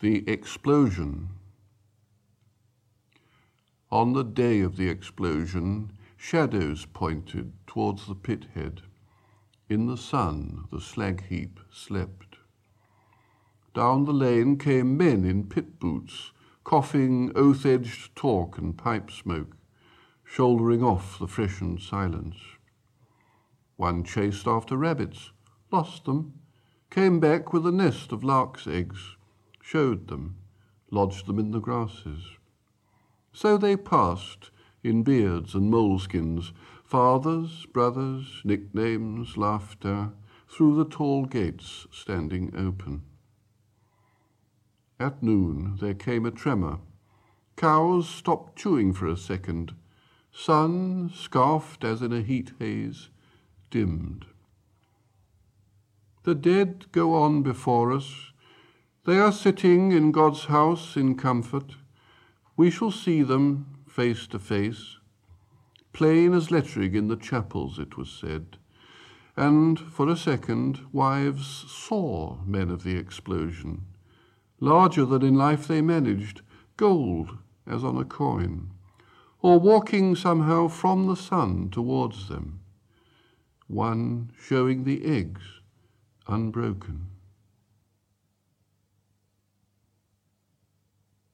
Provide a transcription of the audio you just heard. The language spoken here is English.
The explosion. On the day of the explosion, shadows pointed towards the pit head. In the sun, the slag heap slept. Down the lane came men in pit boots, coughing oath-edged talk and pipe smoke, shouldering off the freshened silence. One chased after rabbits, lost them, came back with a nest of lark's eggs, showed them, lodged them in the grasses. So they passed, in beards and moleskins, fathers, brothers, nicknames, laughter, through the tall gates standing open. At noon there came a tremor. Cows stopped chewing for a second. Sun, scarfed as in a heat haze, dimmed. The dead go on before us. They are sitting in God's house in comfort. We shall see them face to face. Plain as lettering in the chapels, it was said. And for a second, wives saw men of the explosion. Larger than in life they managed, gold as on a coin, or walking somehow from the sun towards them. One showing the eggs unbroken.